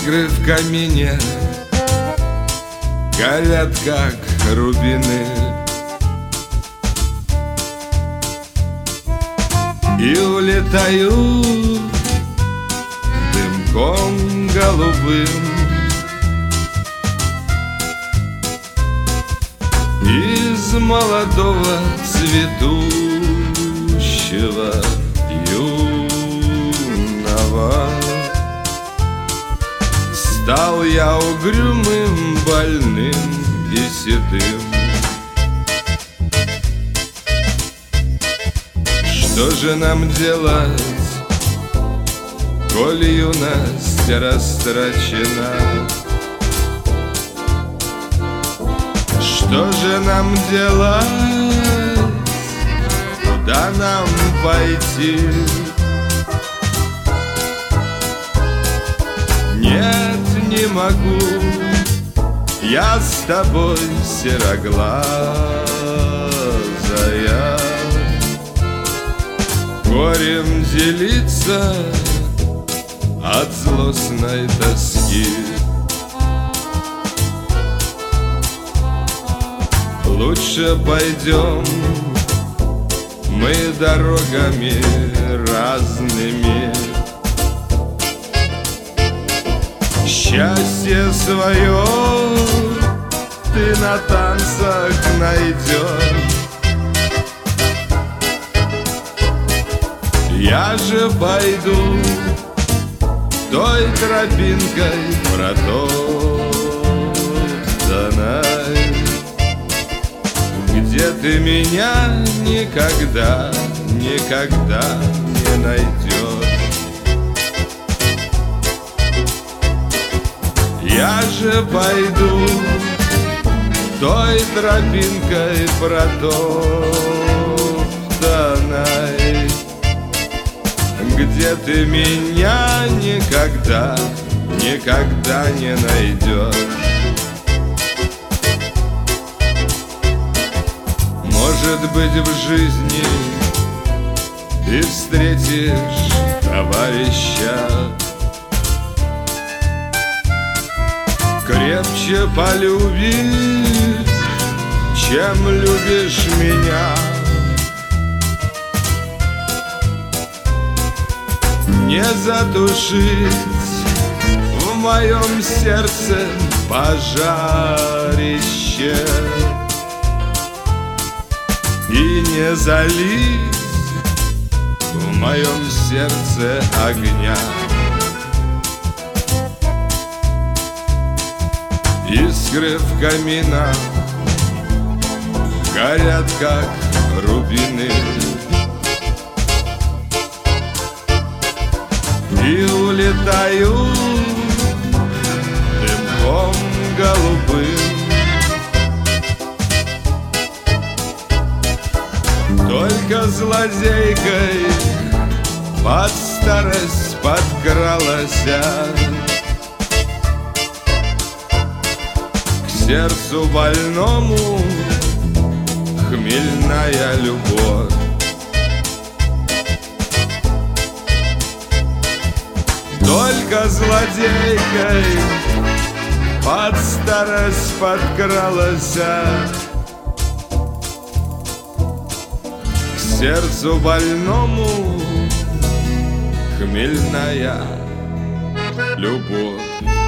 Искры в камине горят, как рубины, и улетают дымком голубым из молодого цветущего юного. Стал я угрюмым, больным и седым. Что же нам делать, коль юность растрачена? Что же нам делать, куда нам пойти? Нет, не могу я с тобой, сероглазая, горем делиться от злостной тоски. Лучше пойдем мы дорогами разными, счастье свое ты на танцах найдешь. Я же пойду той тропинкой протоптанной, где ты меня никогда, никогда не найдешь. Я же пойду той тропинкой протоптанной, где ты меня никогда, никогда не найдешь. Может быть, в жизни ты встретишь товарища, крепче полюбишь, чем любишь меня. Не затушить в моем сердце пожарище и не залить в моем сердце огня. Искры в каминах горят, как рубины, и улетают дымком голубым. Только злодейкой под старость подкралась к сердцу больному хмельная любовь. Только злодейкой под старость подкралась к сердцу больному хмельная любовь.